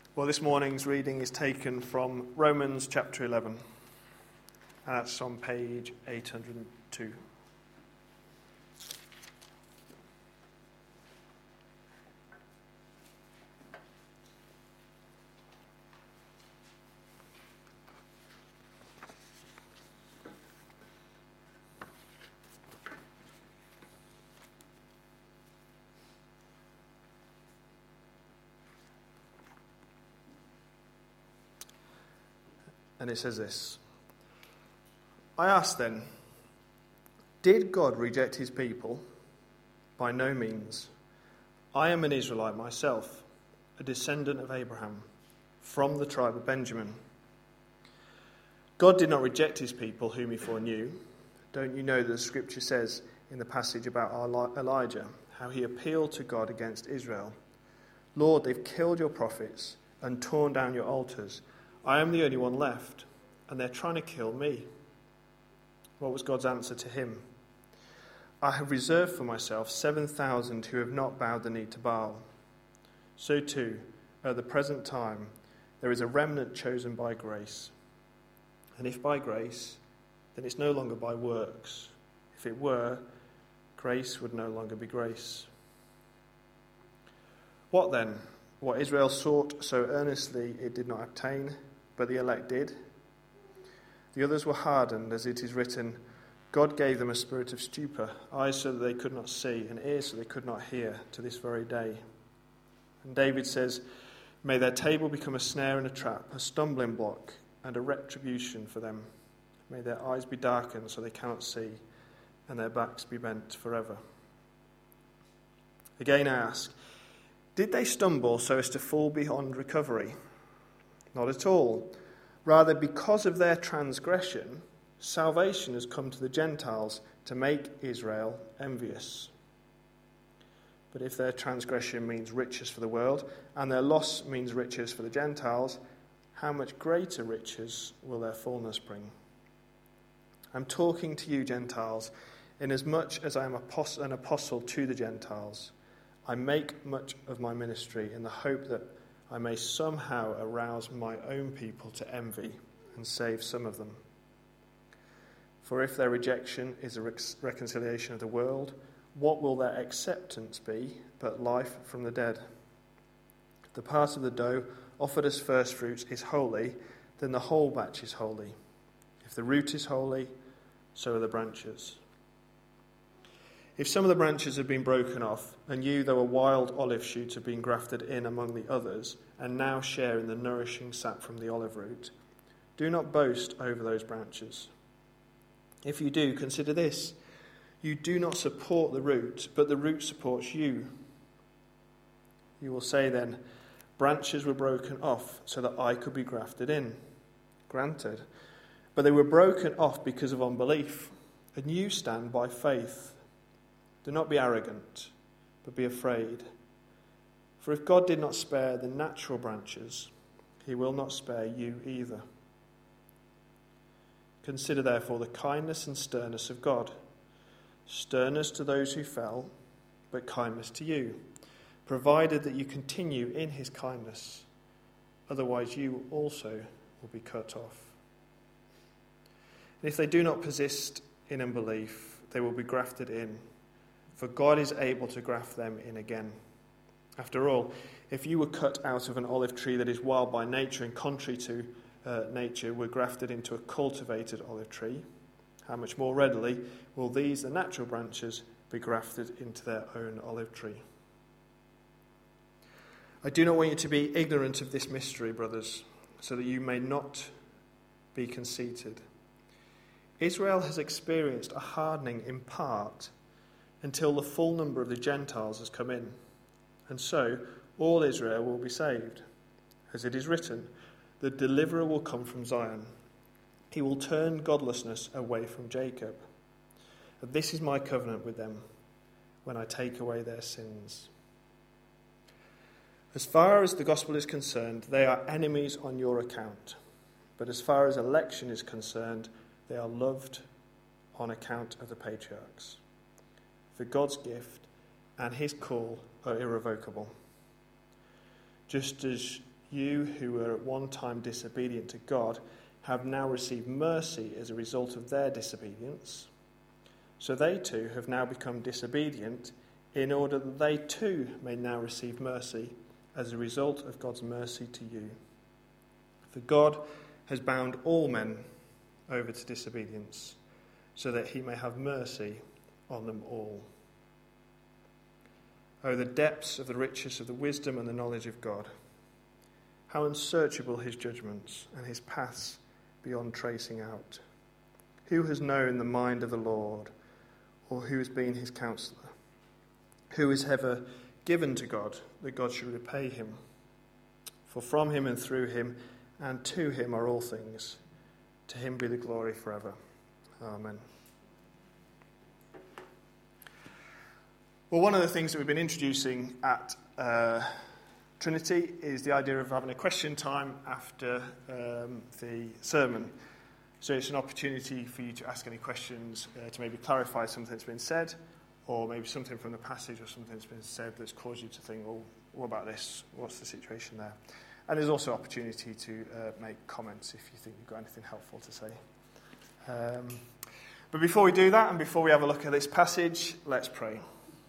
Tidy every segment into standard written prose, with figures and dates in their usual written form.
Well, this morning's reading is taken from Romans chapter 11, and that's on page 802. And it says this: I ask then, did God reject his people? By no means. I am an Israelite myself, a descendant of Abraham, from the tribe of Benjamin. God did not reject his people whom he foreknew. Don't you know that the scripture says in the passage about Elijah, how he appealed to God against Israel? Lord, they've killed your prophets and torn down your altars. I am the only one left, and they're trying to kill me. What was God's answer to him? I have reserved for myself 7,000 who have not bowed the knee to Baal. So too, at the present time, there is a remnant chosen by grace. And if by grace, then it's no longer by works. If it were, grace would no longer be grace. What then? What Israel sought so earnestly it did not obtain, but the elect did. The others were hardened, as it is written, God gave them a spirit of stupor, eyes so that they could not see, and ears so they could not hear, to this very day. And David says, may their table become a snare and a trap, a stumbling block and a retribution for them. May their eyes be darkened so they cannot see, and their backs be bent forever. Again I ask, did they stumble so as to fall beyond recovery? Not at all. Rather, because of their transgression, salvation has come to the Gentiles to make Israel envious. But if their transgression means riches for the world, and their loss means riches for the Gentiles, how much greater riches will their fullness bring? I'm talking to you, Gentiles, inasmuch as I am an apostle to the Gentiles. I make much of my ministry in the hope that I may somehow arouse my own people to envy and save some of them. For if their rejection is a reconciliation of the world, what will their acceptance be but life from the dead? The part of the dough offered as first fruits is holy, then the whole batch is holy. If the root is holy, so are the branches. If some of the branches have been broken off, and you, though a wild olive shoot, have been grafted in among the others, and now share in the nourishing sap from the olive root, do not boast over those branches. If you do, consider this: you do not support the root, but the root supports you. You will say then, branches were broken off so that I could be grafted in. Granted, but they were broken off because of unbelief, and you stand by faith. Do not be arrogant, but be afraid. For if God did not spare the natural branches, he will not spare you either. Consider therefore the kindness and sternness of God. Sternness to those who fell, but kindness to you, provided that you continue in his kindness. Otherwise you also will be cut off. And if they do not persist in unbelief, they will be grafted in. For God is able to graft them in again. After all, if you were cut out of an olive tree that is wild by nature and contrary to nature were grafted into a cultivated olive tree, how much more readily will these, the natural branches, be grafted into their own olive tree? I do not want you to be ignorant of this mystery, brothers, so that you may not be conceited. Israel has experienced a hardening in part, until the full number of the Gentiles has come in. And so all Israel will be saved. As it is written, the deliverer will come from Zion. He will turn godlessness away from Jacob. And this is my covenant with them when I take away their sins. As far as the gospel is concerned, they are enemies on your account. But as far as election is concerned, they are loved on account of the patriarchs. For God's gift and his call are irrevocable. Just as you who were at one time disobedient to God have now received mercy as a result of their disobedience. So they too have now become disobedient in order that they too may now receive mercy as a result of God's mercy to you. For God has bound all men over to disobedience, so that he may have mercy on them all. Oh, the depths of the riches of the wisdom and the knowledge of God. How unsearchable his judgments and his paths beyond tracing out. Who has known the mind of the Lord, or who has been his counselor? Who is ever given to God, that God should repay him? For from him and through him and to him are all things. To him be the glory forever. Amen. Well, one of the things that we've been introducing at Trinity is the idea of having a question time after the sermon. So it's an opportunity for you to ask any questions, to maybe clarify something that's been said, or maybe something from the passage or something that's been said that's caused you to think, well, what about this? What's the situation there? And there's also opportunity to make comments if you think you've got anything helpful to say. But before we do that, and before we have a look at this passage, let's pray.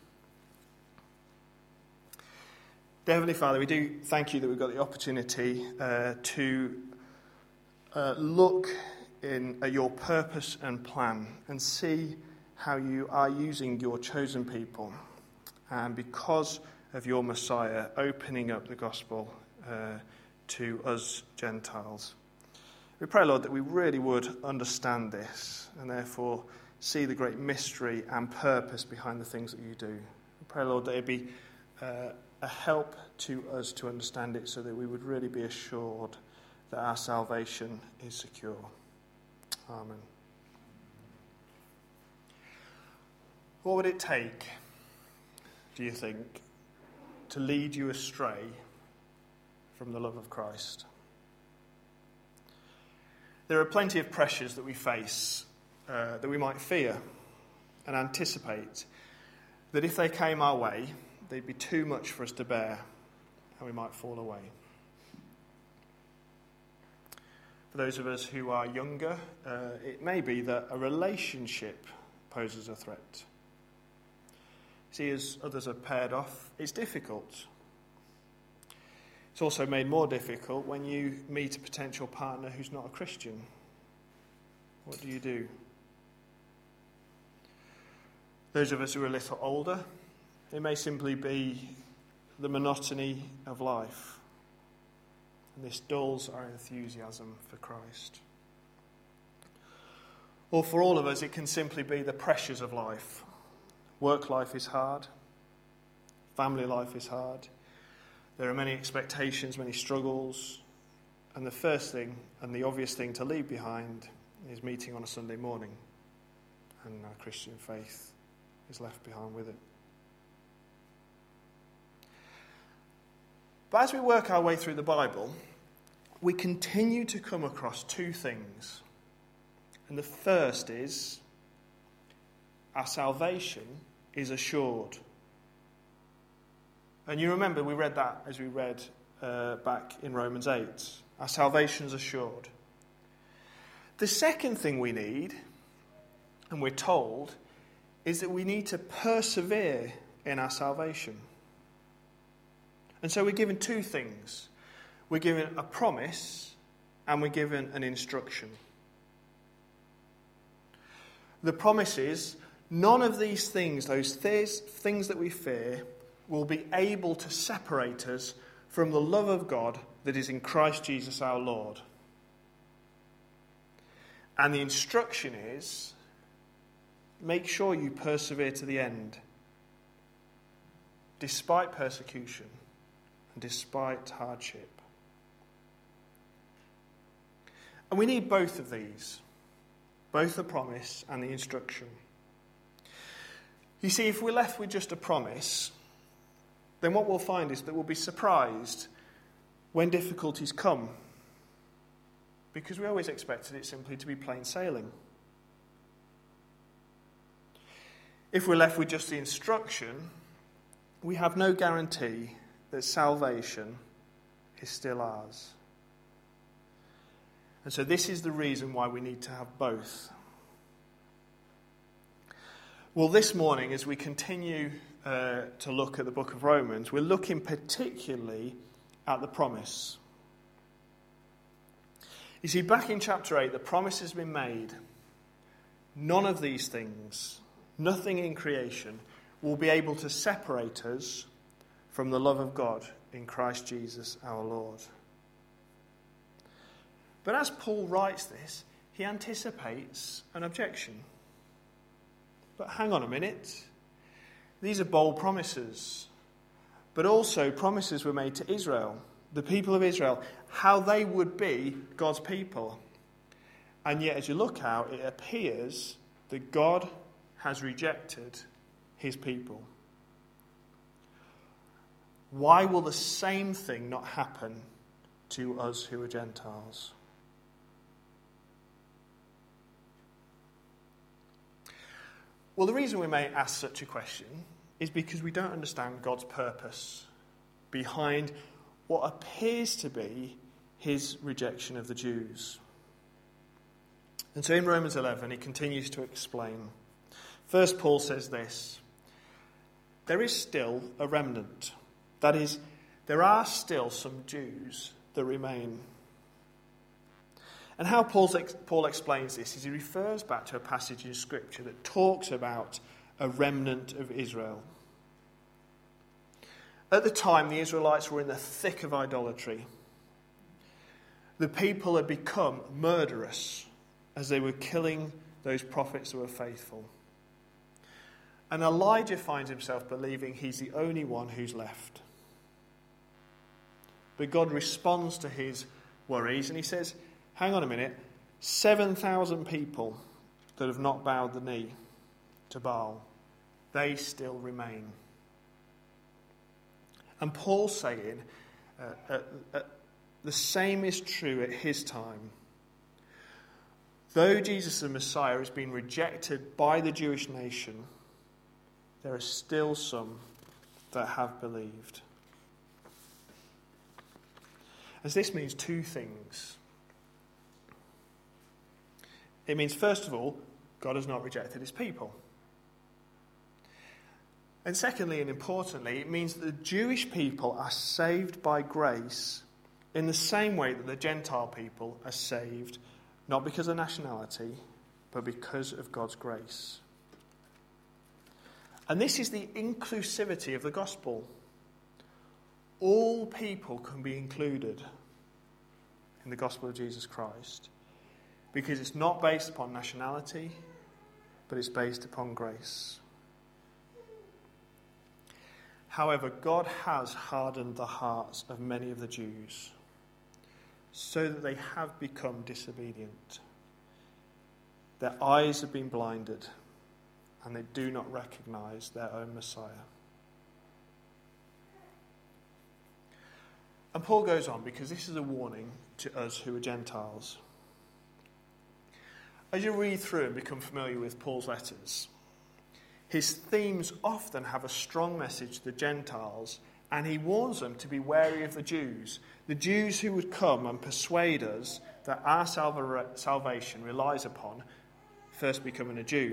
Dear Heavenly Father, we do thank you that we've got the opportunity to look at your purpose and plan and see how you are using your chosen people, and because of your Messiah opening up the gospel to us Gentiles. We pray, Lord, that we really would understand this and therefore see the great mystery and purpose behind the things that you do. We pray, Lord, that it be a help to us to understand it, so that we would really be assured that our salvation is secure. Amen. What would it take, do you think, to lead you astray from the love of Christ? There are plenty of pressures that we face, that we might fear and anticipate, that if they came our way, they'd be too much for us to bear, and we might fall away. For those of us who are younger, it may be that a relationship poses a threat. See, as others are paired off, it's difficult. It's also made more difficult when you meet a potential partner who's not a Christian. What do? Those of us who are a little older, it may simply be the monotony of life, and this dulls our enthusiasm for Christ. Or for all of us, it can simply be the pressures of life. Work life is hard. Family life is hard. There are many expectations, many struggles, and the first thing and the obvious thing to leave behind is meeting on a Sunday morning, and our Christian faith is left behind with it. But as we work our way through the Bible, we continue to come across two things. And the first is our salvation is assured. And you remember we read that as we read back in Romans 8. Our salvation is assured. The second thing we need, and we're told, is that we need to persevere in our salvation. And so we're given two things. We're given a promise and we're given an instruction. The promise is none of these things, those things that we fear, will be able to separate us from the love of God that is in Christ Jesus our Lord. And the instruction is, make sure you persevere to the end, despite persecution and despite hardship. And we need both of these, both the promise and the instruction. You see, if we're left with just a promise, then what we'll find is that we'll be surprised when difficulties come, because we always expected it simply to be plain sailing. If we're left with just the instruction, we have no guarantee that salvation is still ours. And so this is the reason why we need to have both. Well, this morning, as we continue to look at the book of Romans, we're looking particularly at the promise. You see, back in chapter 8, the promise has been made. None of these things, nothing in creation, will be able to separate us from the love of God in Christ Jesus our Lord. But as Paul writes this, he anticipates an objection. But hang on a minute. These are bold promises, but also promises were made to Israel, the people of Israel, how they would be God's people. And yet, as you look out, it appears that God has rejected his people. Why will the same thing not happen to us who are Gentiles? Well, the reason we may ask such a question is because we don't understand God's purpose behind what appears to be his rejection of the Jews. And so in Romans 11, he continues to explain. First, Paul says this: there is still a remnant. That is, there are still some Jews that remain. And how Paul explains this is he refers back to a passage in Scripture that talks about a remnant of Israel. At the time, the Israelites were in the thick of idolatry. The people had become murderous as they were killing those prophets that were faithful. And Elijah finds himself believing he's the only one who's left. But God responds to his worries and he says, hang on a minute, 7,000 people that have not bowed the knee to Baal, they still remain. And Paul's saying the same is true at his time. Though Jesus the Messiah has been rejected by the Jewish nation, there are still some that have believed. As this means two things. It means, first of all, God has not rejected his people. And secondly, and importantly, it means that the Jewish people are saved by grace in the same way that the Gentile people are saved, not because of nationality, but because of God's grace. And this is the inclusivity of the gospel. All people can be included in the gospel of Jesus Christ because it's not based upon nationality, but it's based upon grace. However, God has hardened the hearts of many of the Jews so that they have become disobedient. Their eyes have been blinded and they do not recognize their own Messiah. And Paul goes on because this is a warning to us who are Gentiles. As you read through and become familiar with Paul's letters, his themes often have a strong message to the Gentiles, and he warns them to be wary of the Jews who would come and persuade us that our salvation relies upon first becoming a Jew.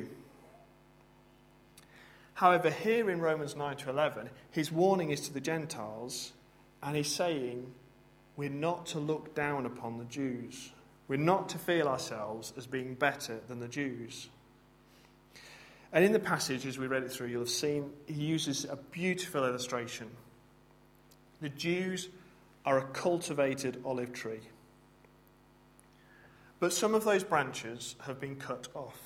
However, here in Romans 9 to 11, his warning is to the Gentiles, and he's saying we're not to look down upon the Jews. We're not to feel ourselves as being better than the Jews. And in the passage, as we read it through, you'll have seen he uses a beautiful illustration. The Jews are a cultivated olive tree. But some of those branches have been cut off.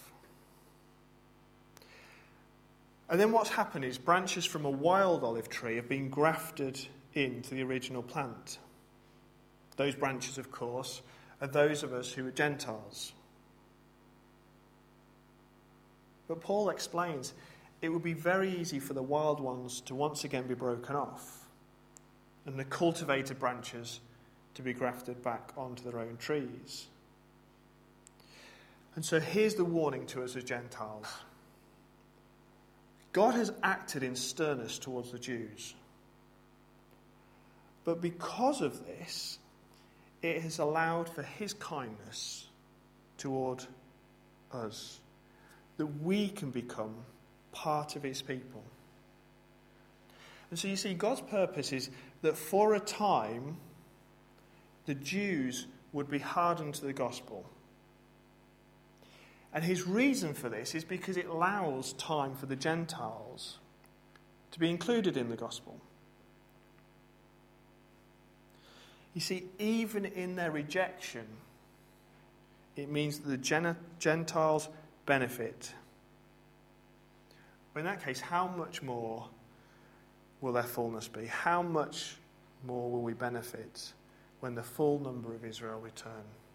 And then what's happened is branches from a wild olive tree have been grafted into the original plant. Those branches, of course, are those of us who are Gentiles. But Paul explains it would be very easy for the wild ones to once again be broken off and the cultivated branches to be grafted back onto their own trees. And so here's the warning to us as Gentiles. God has acted in sternness towards the Jews. But because of this, it has allowed for his kindness toward us, that we can become part of his people. And so you see, God's purpose is that for a time, the Jews would be hardened to the gospel. And his reason for this is because it allows time for the Gentiles to be included in the gospel. You see, even in their rejection, it means that the Gentiles benefit. But in that case, how much more will their fullness be? How much more will we benefit when the full number of Israel return?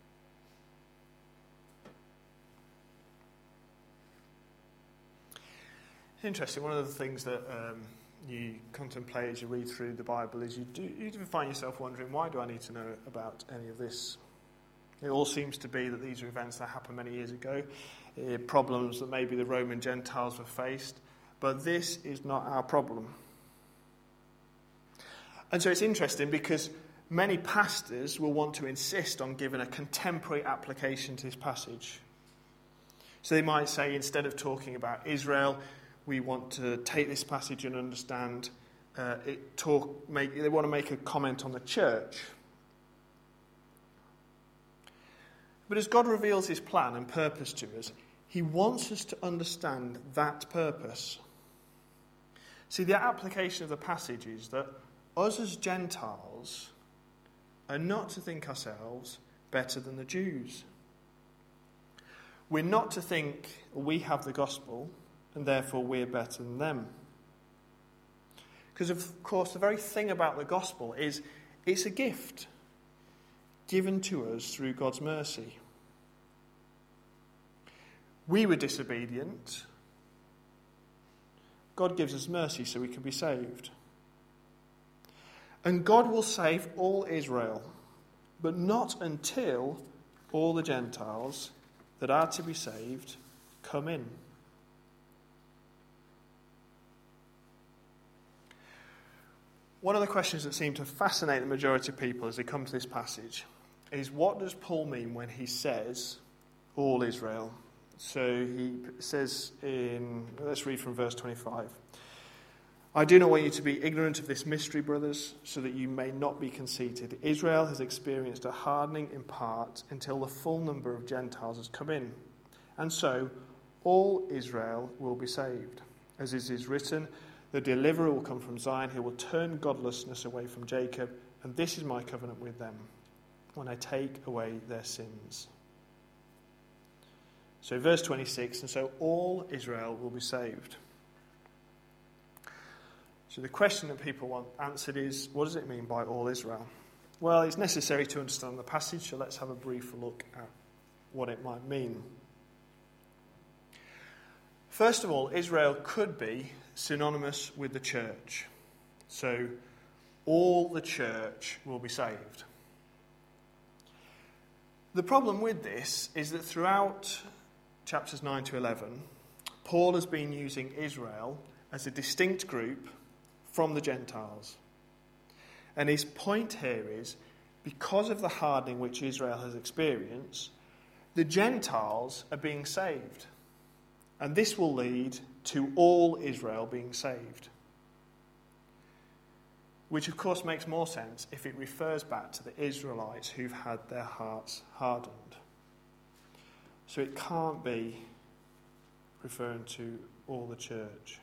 It's interesting. One of the things that you contemplate as you read through the Bible is you find yourself wondering, why do I need to know about any of this? It all seems to be that these are events that happened many years ago, problems that maybe the Roman Gentiles were faced, but this is not our problem. And so it's interesting because many pastors will want to insist on giving a contemporary application to this passage. So they might say, instead of talking about Israel, we want to take this passage and understand they want to make a comment on the church. But as God reveals his plan and purpose to us, he wants us to understand that purpose. See, the application of the passage is that us as Gentiles are not to think ourselves better than the Jews. We're not to think we have the gospel and therefore we're better than them. Because, of course, the very thing about the gospel is it's a gift given to us through God's mercy. We were disobedient. God gives us mercy so we can be saved. And God will save all Israel, but not until all the Gentiles that are to be saved come in. One of the questions that seem to fascinate the majority of people as they come to this passage is, what does Paul mean when he says all Israel? So he says let's read from verse 25. I do not want you to be ignorant of this mystery, brothers, so that you may not be conceited. Israel has experienced a hardening in part until the full number of Gentiles has come in. And so all Israel will be saved. As it is written, the deliverer will come from Zion, he will turn godlessness away from Jacob, and this is my covenant with them, when I take away their sins. So verse 26, and so all Israel will be saved. So the question that people want answered is, what does it mean by all Israel? Well, it's necessary to understand the passage, so let's have a brief look at what it might mean. First of all, Israel could be synonymous with the church. So all the church will be saved. The problem with this is that throughout chapters 9 to 11, Paul has been using Israel as a distinct group from the Gentiles. And his point here is, because of the hardening which Israel has experienced, the Gentiles are being saved. And this will lead to all Israel being saved. Which, of course, makes more sense if it refers back to the Israelites who've had their hearts hardened. So it can't be referring to all the church.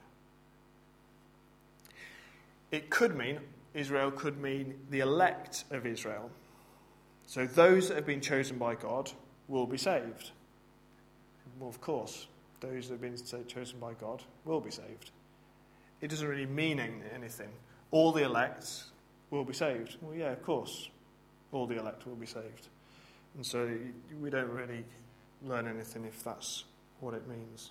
It could mean, Israel could mean the elect of Israel. So those that have been chosen by God will be saved. Well, of course, those that have been chosen by God will be saved. It doesn't really mean anything. All the elect will be saved. Well, yeah, of course, all the elect will be saved. And so we don't really learn anything if that's what it means.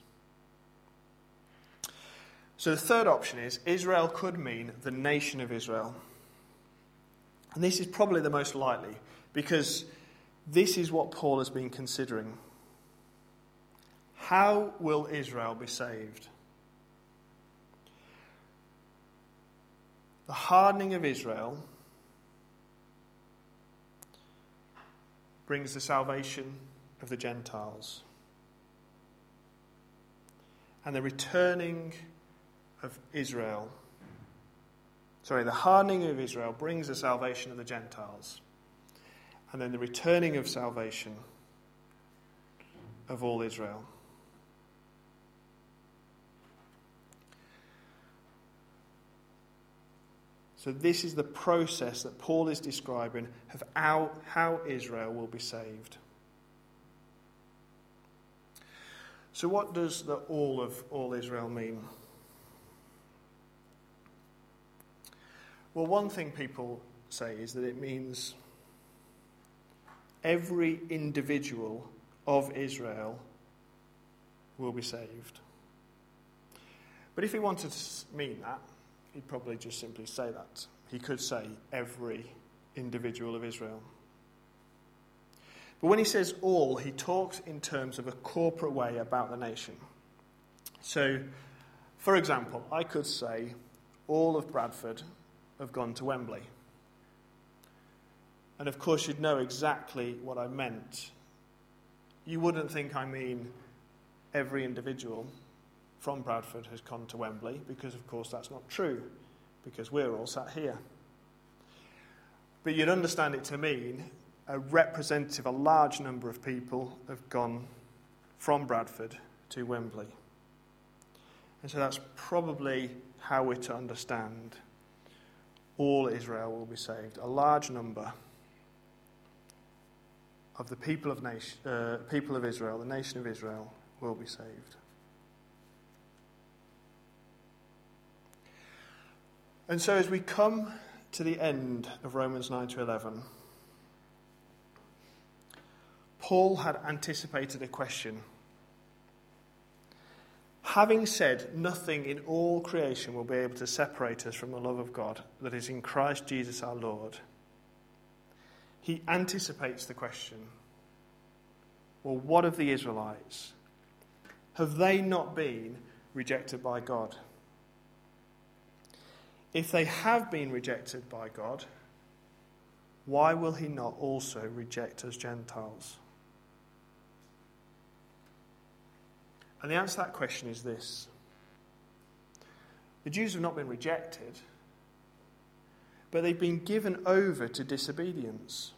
So the third option is, Israel could mean the nation of Israel. And this is probably the most likely, because this is what Paul has been considering. How will Israel be saved? The hardening of Israel brings the salvation of the Gentiles. And the returning of Israel, the hardening of Israel brings the salvation of the Gentiles. And then the returning of salvation of all Israel. So this is the process that Paul is describing of how Israel will be saved. So what does the all of all Israel mean? Well, one thing people say is that it means every individual of Israel will be saved. But if he wanted to mean that, he'd probably just simply say that. He could say every individual of Israel. But when he says all, he talks in terms of a corporate way about the nation. So, for example, I could say all of Bradford have gone to Wembley. And of course you'd know exactly what I meant. You wouldn't think I mean every individual from Bradford has gone to Wembley, because of course that's not true, because we're all sat here. But you'd understand it to mean a large number of people have gone from Bradford to Wembley. And so that's probably how we're to understand all Israel will be saved. A large number of the people of Israel, the nation of Israel, will be saved. And so as we come to the end of Romans 9 to 11, Paul had anticipated a question. Having said nothing in all creation will be able to separate us from the love of God that is in Christ Jesus our Lord, he anticipates the question, well, what of the Israelites? Have they not been rejected by God? If they have been rejected by God, why will he not also reject us Gentiles? And the answer to that question is this. The Jews have not been rejected, but they've been given over to disobedience.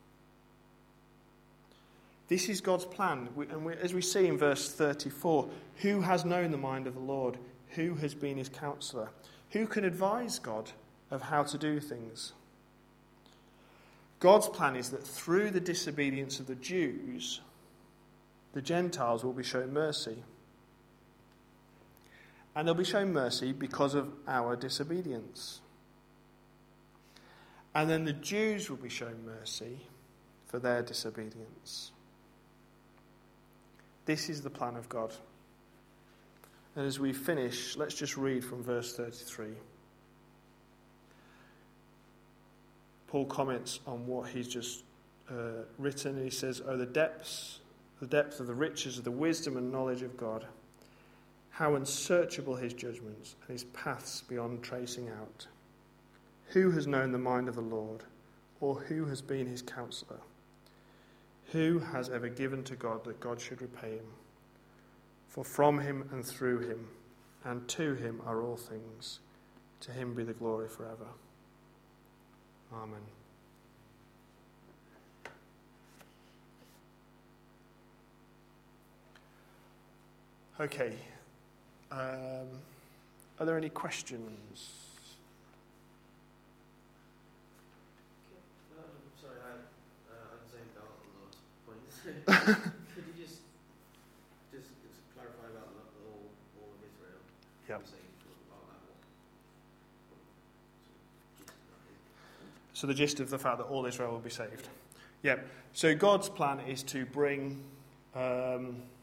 This is God's plan. As we see in verse 34, who has known the mind of the Lord? Who has been his counselor? Who can advise God of how to do things? God's plan is that through the disobedience of the Jews, the Gentiles will be shown mercy. And they'll be shown mercy because of our disobedience. And then the Jews will be shown mercy for their disobedience. This is the plan of God. And as we finish, let's just read from verse 33. Paul comments on what he's just written, and he says, "Oh, the depth of the riches of the wisdom and knowledge of God, how unsearchable his judgments and his paths beyond tracing out. Who has known the mind of the Lord, or who has been his counselor? Who has ever given to God that God should repay him? For from him and through him and to him are all things. To him be the glory forever. Amen." Okay. Are there any questions? Sorry, I zoned out on those points. Could you just clarify about all of Israel? Yep. So the gist of the fact that all Israel will be saved. Yep. So God's plan is to bring a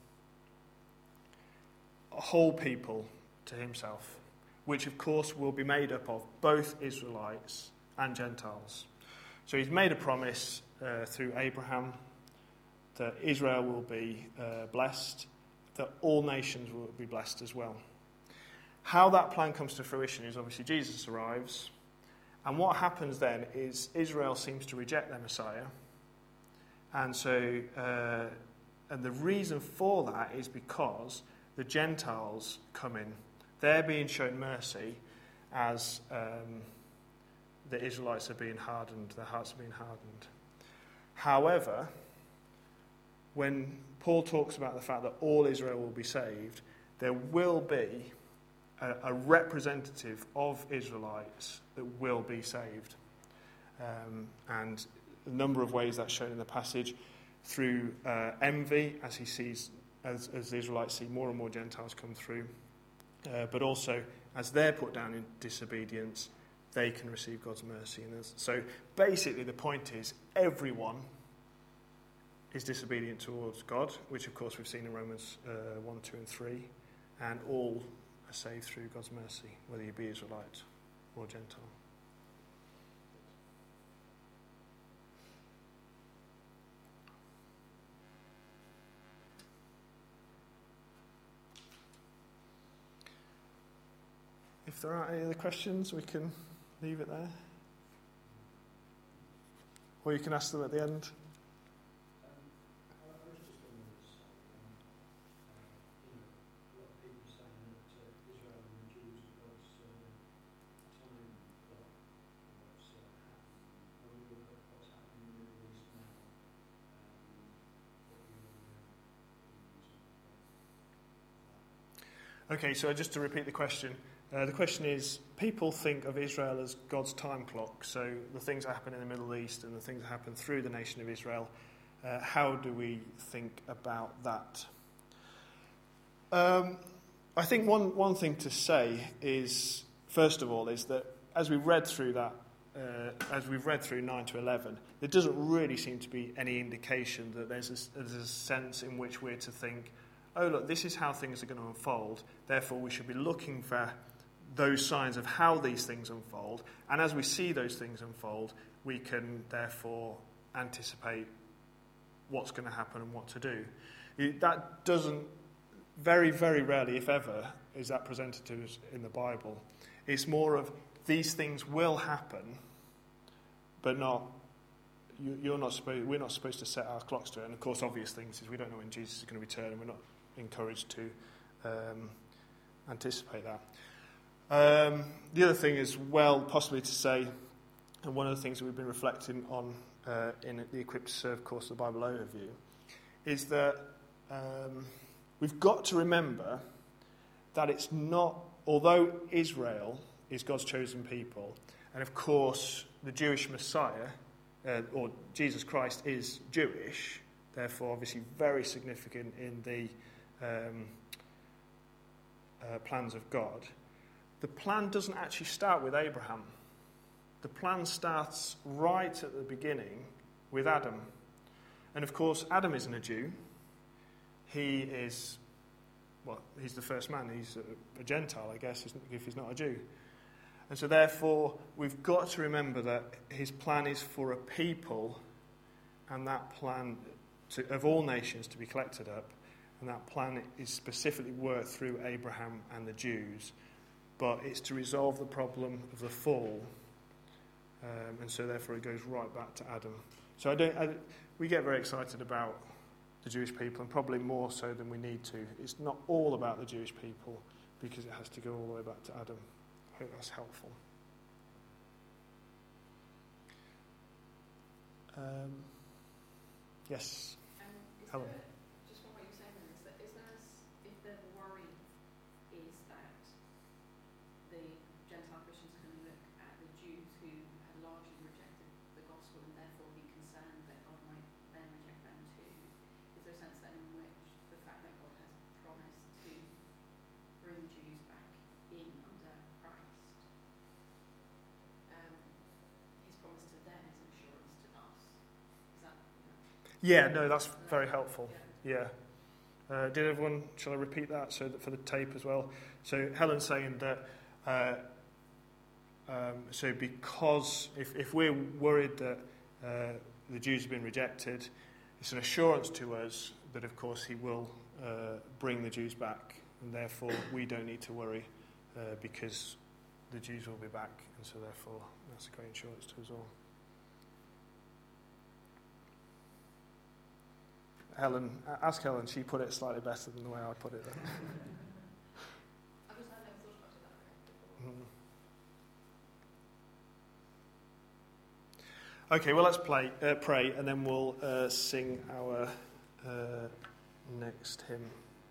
whole people to himself, which of course will be made up of both Israelites and Gentiles. So he's made a promise through Abraham that Israel will be blessed, that all nations will be blessed as well. How that plan comes to fruition is obviously Jesus arrives, and what happens then is Israel seems to reject their Messiah, And so, and the reason for that is because the Gentiles come in. They're being shown mercy as the Israelites are being hardened, their hearts are being hardened. However, when Paul talks about the fact that all Israel will be saved, there will be a representative of Israelites that will be saved. And a number of ways that's shown in the passage, through envy, as he sees, as the Israelites see more and more Gentiles come through, but also as they're put down in disobedience, they can receive God's mercy. And so basically the point is everyone is disobedient towards God, which of course we've seen in Romans 1, 2 and 3, and all are saved through God's mercy, whether you be Israelite or Gentile. If there aren't any other questions, we can leave it there. Or you can ask them at the end. Okay, so just to repeat the question. The question is, people think of Israel as God's time clock, so the things that happen in the Middle East and the things that happen through the nation of Israel, how do we think about that? I think one thing to say is, first of all, is that as we read through that, as we've read through 9 to 11, there doesn't really seem to be any indication that there's a sense in which we're to think, oh, look, this is how things are going to unfold, therefore we should be looking for those signs of how these things unfold, and as we see those things unfold, we can therefore anticipate what's going to happen and what to do. That doesn't, very, very rarely, if ever, is that presented to us in the Bible. It's more of, these things will happen, but not, we're not supposed to set our clocks to it. And of course, obvious things is we don't know when Jesus is going to return, and we're not encouraged to anticipate that. The other thing as well, possibly to say, and one of the things that we've been reflecting on in the Equipped to Serve course of the Bible overview, is that we've got to remember that it's not, although Israel is God's chosen people, and of course the Jewish Messiah, or Jesus Christ, is Jewish, therefore obviously very significant in the plans of God. The plan doesn't actually start with Abraham. The plan starts right at the beginning with Adam. And of course, Adam isn't a Jew. He is, well, he's the first man. He's a Gentile, I guess, if he's not a Jew. And so therefore, we've got to remember that his plan is for a people, and that plan of all nations to be collected up, and that plan is specifically worked through Abraham and the Jews, but it's to resolve the problem of the fall, and so therefore it goes right back to Adam. So we get very excited about the Jewish people, and probably more so than we need to. It's not all about the Jewish people, because it has to go all the way back to Adam. I hope that's helpful. Yes, Helen. Just from what you're saying then, is there, if the worry is that the Gentile Christians are going to look at the Jews who had largely rejected the gospel and therefore be concerned that God might then reject them too, is there a sense then in which the fact that God has promised to bring Jews back in under Christ, his promise to them is an assurance to us? Is that... Yeah, no, that's very helpful. Yeah. Did everyone, shall I repeat that so that for the tape as well? So Helen's saying that, so because if we're worried that the Jews have been rejected, it's an assurance to us that of course he will bring the Jews back, and therefore we don't need to worry because the Jews will be back, and so therefore that's a great assurance to us all. Ask Helen, she put it slightly better than the way I put it. I never thought about it that way before. Okay, well, let's pray, and then we'll sing our next hymn.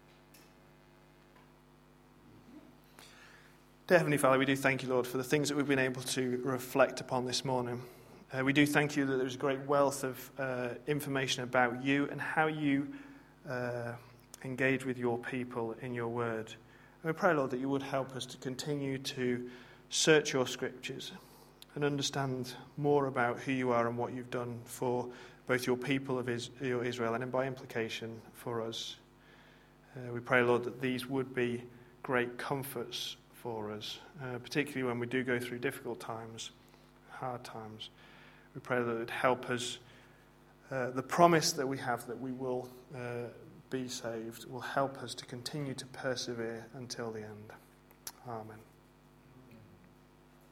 Dear Heavenly Father, we do thank you, Lord, for the things that we've been able to reflect upon this morning. We do thank you that there's a great wealth of information about you and how you engage with your people in your word. And we pray, Lord, that you would help us to continue to search your scriptures and understand more about who you are and what you've done for both your people of Israel and by implication for us. We pray, Lord, that these would be great comforts for us, particularly when we do go through difficult times, hard times. We pray that it would help us. The promise that we have that we will be saved will help us to continue to persevere until the end. Amen.